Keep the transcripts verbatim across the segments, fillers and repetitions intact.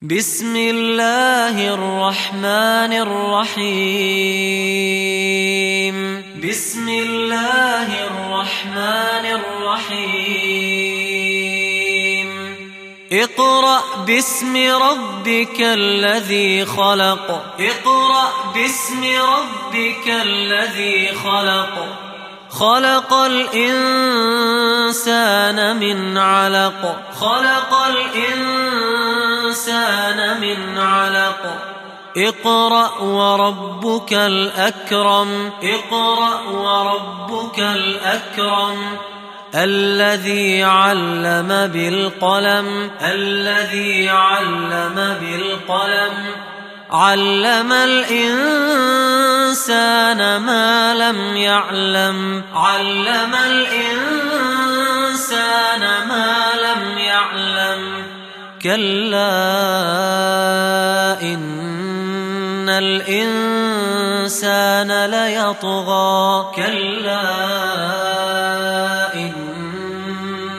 بسم الله الرحمن الرحيم بسم الله الرحمن الرحيم اقرأ باسم ربك الذي خلق اقرأ باسم ربك الذي خلق خلق الإنسان من علق خلق الإنسان من علق اقرأ وربك الأكرم اقرأ وربك الأكرم الذي علم بالقلم الذي علم بالقلم علم الإنسان ما لم يعلم علم الإنسان ما لم يعلم كلا إن الإنسان ليطغى كلا إن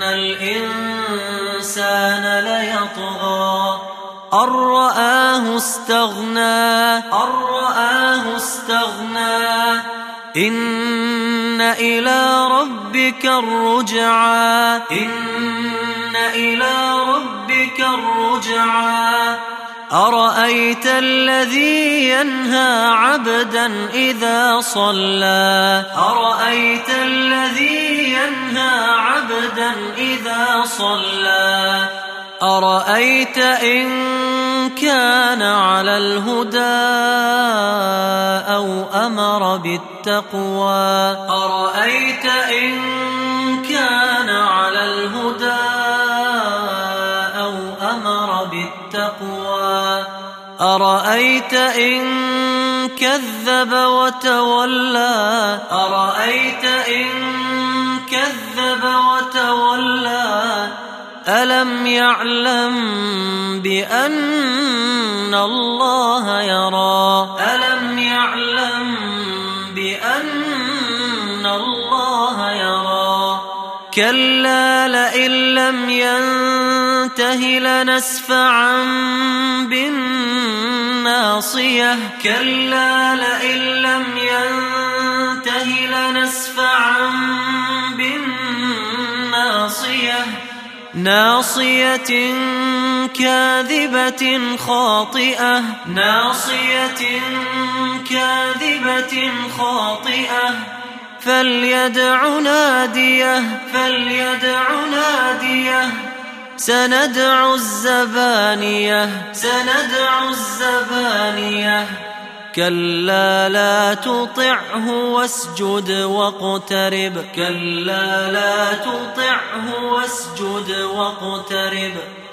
الإنسان ليطغى أن رآه استغنى أن رآه استغنى إن إلى ربك الرجعى إن إلى ربك الرجعى أرأيت الذي ينهى عبدا إذا صلى أرأيت الذي ينهى عبدا إذا صلى أرأيت إن كان على الهدى أو أمر بالتقوى أرأيت إن كان على الهدى أو أمر بالتقوى أرأيت إن كذب وتولى أرأيت إن كذب وتولى ألم يعلم بأن الله يرى ألم يعلم بأن الله يرى كلا لئن لم ينته لنسفعا بالناصية كلا لئن لم ينته لنسفعا بالناصية ناصية كاذبة خاطئة ناصية كاذبة خاطئة فليدع ناديه فليدع ناديه سندع الزبانية سندع الزبانية كلا لا تطعه واسجد واقترب كلا لا تطعه واسجد واقترب